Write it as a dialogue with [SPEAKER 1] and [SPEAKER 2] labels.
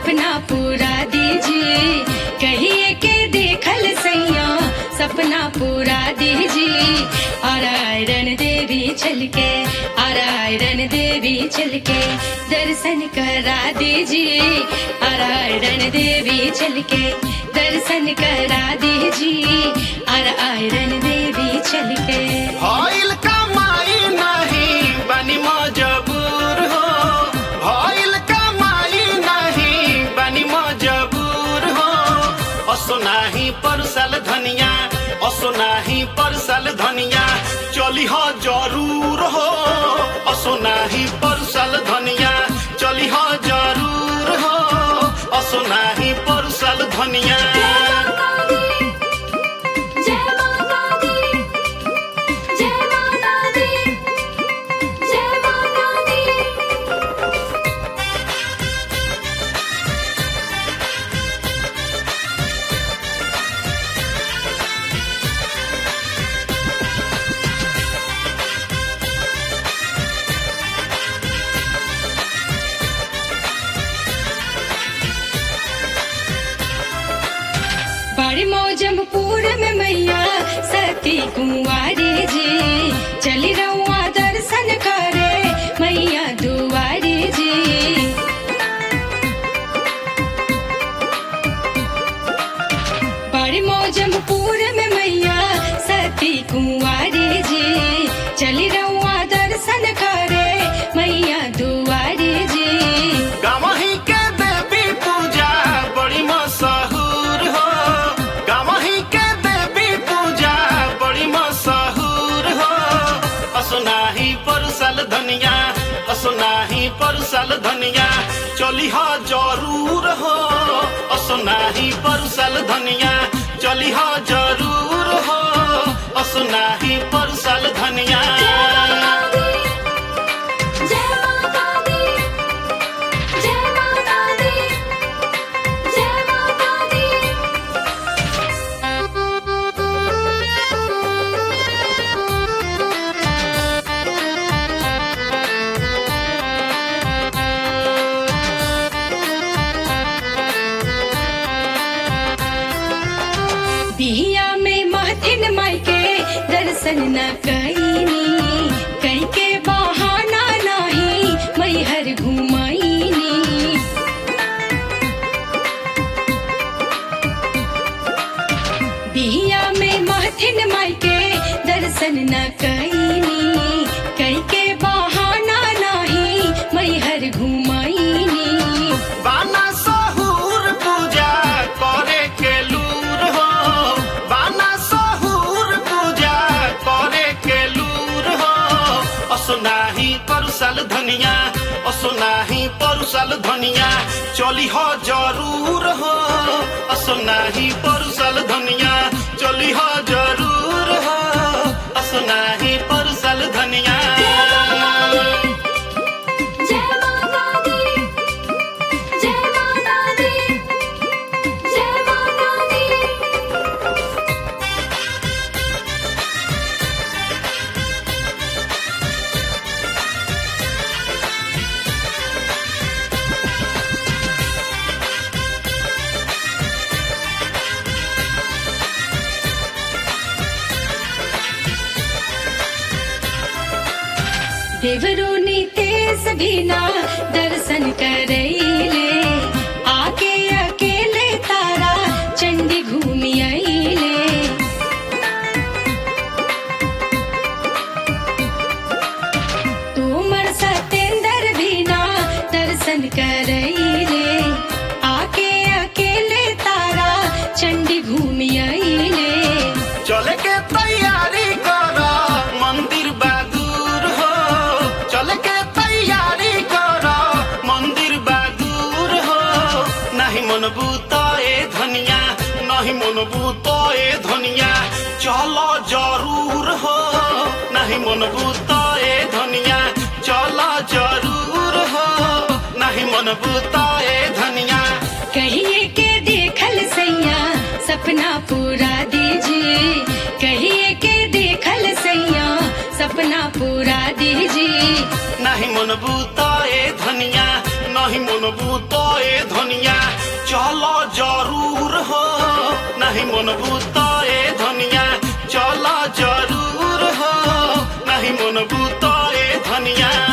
[SPEAKER 1] सपना पूरा दीजिए, कहिए के देखल सैया सपना पूरा दीजिए। और आयरन देवी चल के, और आयरन देवी चल के दर्शन करा दीजिए। और आयरन देवी चल के दर्शन करा दीजिए। और आयरन देवी चल के
[SPEAKER 2] भइल कमाई नहीं बनी मजबूर हो, भइल कमाई नहीं बनी मजबूर हो। असो नाही परसल धनिया, असो नाही परसल धनिया चली हो जरूर हो। असो नाही परसल धनिया चली हो जरूर हो। असो नाही परसल धनिया।
[SPEAKER 1] बड़ी मौजमपुर में मैया सती कुंवारी जी, चली रहुआ दर्शन करे मैया दुआरी जी। बड़ी मौजमपुर में मैया सती कुंवारी जी, चली रहुआ दर्शन करे मैया दुआरी जी।
[SPEAKER 2] गावही के देवी पूजा बड़ी मशहूर हो, गावही के देवी पूजा बड़ी मशहूर हो। असो नाही परसल धनिया, असो नाही परसल धनिया चली हो जरूर हो। असो नाही परसल धनिया चली हो जरूर हो। असो नाही परसल धनिया।
[SPEAKER 1] बिहिया में महथिन माई के दर्शन न कईनी, कई के बहाना नाही मैहर घुमाईनी। बिहिया में महथिन माई के दर्शन न कईनी, कई के बहाना नाही मैहर घुमाईनी।
[SPEAKER 2] बाना सहूर पूजा करे के लूर हो, बाना सहूर पूजा करे के लूर हो। असो नाही परसल धनिया, असो नाही परसल धनिया चली हो जरूर हो। असो नाही परसल धनिया चली हो जरूर हो। असो नाही परसल धनिया।
[SPEAKER 1] देवरो नितेश भी ना दर्शन करैले, आके अकेले तारा चंडी घूमि आइले। तोमर सतेंद्र भी ना दर्शन करैले, आके अकेले तारा चंडी घूमि आइले।
[SPEAKER 2] चले के तैयारी करो मंदिर बहादुर हो, चले के तैयारी करो मंदिर बहादुर हो। नहीं मनबू तो ए धनिया, नहीं मनबू तो ए धनिया चलो जरूर हो। नहीं मनबू तो ए धनिया चलो जरूर हो। नहीं मनबू तो ए धनिया।
[SPEAKER 1] कहिए के देखल सैया सपना पूरा दीजिए, कहिए के देखल सैया सपना पूरा दीजिए।
[SPEAKER 2] नहीं मनबू तो ए धनिया, नहीं मन मनबू तो ए धनिया चलो जरूर हो, नहीं मनबू तो ए धनिया चलो जरूर हो, नहीं मनबू तो ए धनिया।